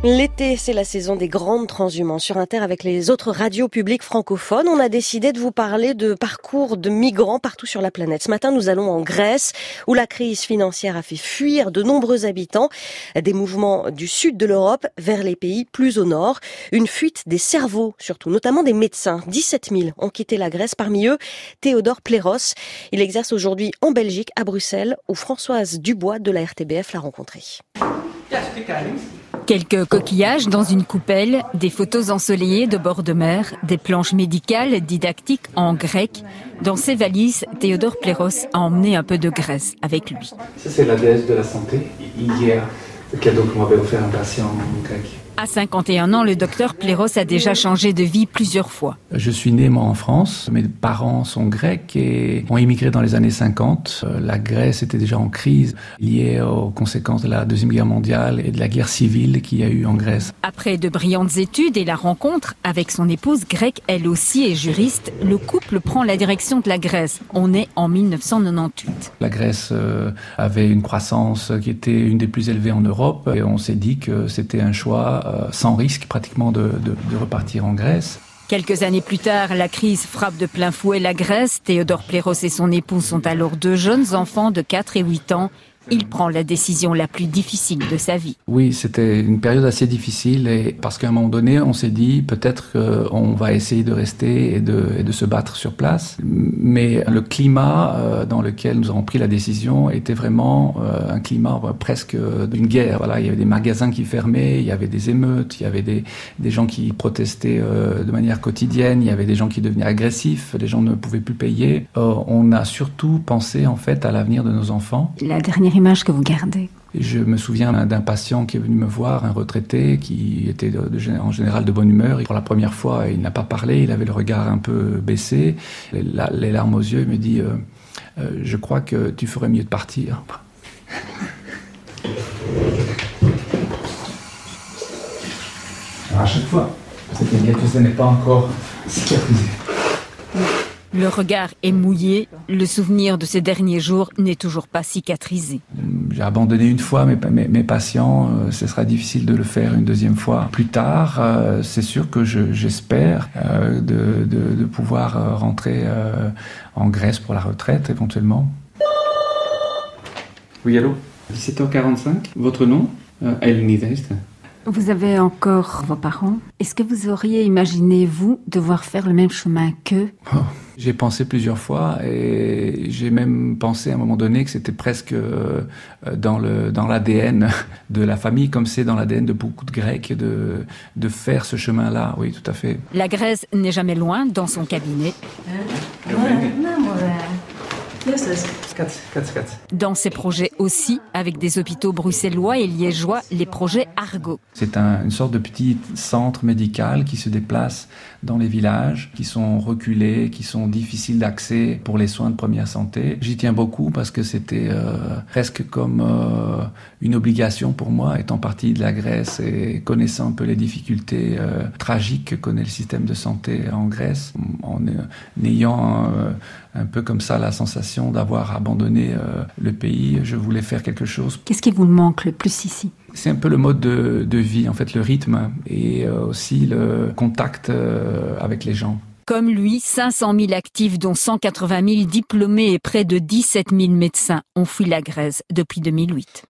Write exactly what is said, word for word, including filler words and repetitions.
L'été, c'est la saison des grandes transhumances. Sur Inter, avec les autres radios publiques francophones, on a décidé de vous parler de parcours de migrants partout sur la planète. Ce matin, nous allons en Grèce, où la crise financière a fait fuir de nombreux habitants. Des mouvements du sud de l'Europe vers les pays plus au nord. Une fuite des cerveaux, surtout, notamment des médecins. dix-sept mille ont quitté la Grèce, parmi eux Théodore Pléros. Il exerce aujourd'hui en Belgique, à Bruxelles, où Françoise Dubois de la R T B F l'a rencontré. Quelques coquillages dans une coupelle, des photos ensoleillées de bord de mer, des planches médicales didactiques en grec. Dans ses valises, Théodore Pléros a emmené un peu de Grèce avec lui. Ça, c'est la déesse de la santé. Hier, le cadeau que m'avait offert un patient grec. À cinquante et un ans, le docteur Pléros a déjà changé de vie plusieurs fois. Je suis né, moi, en France. Mes parents sont grecs et ont immigré dans les années cinquante. La Grèce était déjà en crise, liée aux conséquences de la Deuxième Guerre mondiale et de la guerre civile qu'il y a eu en Grèce. Après de brillantes études et la rencontre avec son épouse grecque, elle aussi est juriste, le couple prend la direction de la Grèce. On est en mille neuf cent quatre-vingt-dix-huit. La Grèce euh, avait une croissance qui était une des plus élevées en Europe et on s'est dit que c'était un choix sans risque pratiquement de, de, de repartir en Grèce. Quelques années plus tard, la crise frappe de plein fouet la Grèce. Théodore Pléros et son épouse sont alors deux jeunes enfants de quatre et huit ans. Il prend la décision la plus difficile de sa vie. Oui, c'était une période assez difficile et parce qu'à un moment donné, on s'est dit peut-être qu'on va essayer de rester et de, et de se battre sur place. Mais le climat euh, dans lequel nous avons pris la décision était vraiment euh, un climat euh, presque d'une guerre. Voilà, il y avait des magasins qui fermaient, il y avait des émeutes, il y avait des, des gens qui protestaient euh, de manière quotidienne, il y avait des gens qui devenaient agressifs, les gens ne pouvaient plus payer. Euh, on a surtout pensé en fait à l'avenir de nos enfants. La dernière image que vous gardez? Je me souviens d'un patient qui est venu me voir, un retraité, qui était de, de, en général de bonne humeur. Et pour la première fois, il n'a pas parlé, il avait le regard un peu baissé, les, la, les larmes aux yeux. Il me dit euh, euh, « Je crois que tu ferais mieux de partir. » À chaque fois, c'était bien que ce n'est pas encore cicatrisé. Le regard est mouillé, le souvenir de ces derniers jours n'est toujours pas cicatrisé. J'ai abandonné une fois mes, mes, mes patients, euh, ce sera difficile de le faire une deuxième fois. Plus tard, euh, c'est sûr que je, j'espère euh, de, de, de pouvoir euh, rentrer euh, en Grèce pour la retraite éventuellement. Oui, allô ? dix-sept heures quarante-cinq, votre nom ? euh, Elnidest. Vous avez encore vos parents. Est-ce que vous auriez imaginé, vous, devoir faire le même chemin qu'eux ? Oh, j'ai pensé plusieurs fois et j'ai même pensé à un moment donné que c'était presque euh, dans, le, dans l'A D N de la famille, comme c'est dans l'A D N de beaucoup de Grecs, de, de faire ce chemin-là. Oui, tout à fait. La Grèce n'est jamais loin dans son cabinet. Dans ses projets aussi, avec des hôpitaux bruxellois et liégeois, les projets Argo. C'est un, une sorte de petit centre médical qui se déplace dans les villages, qui sont reculés, qui sont difficiles d'accès pour les soins de première santé. J'y tiens beaucoup parce que c'était euh, presque comme euh, une obligation pour moi, étant parti de la Grèce et connaissant un peu les difficultés euh, tragiques que connaît le système de santé en Grèce, en, en ayant euh, un peu comme ça la sensation d'avoir abandonné euh, le pays. Je voulais faire quelque chose. Qu'est-ce qui vous manque le plus ici ? C'est un peu le mode de, de vie, en fait, le rythme et euh, aussi le contact euh, avec les gens. Comme lui, cinq cent mille actifs, dont cent quatre-vingt mille diplômés et près de dix-sept mille médecins ont fui la Grèce depuis deux mille huit.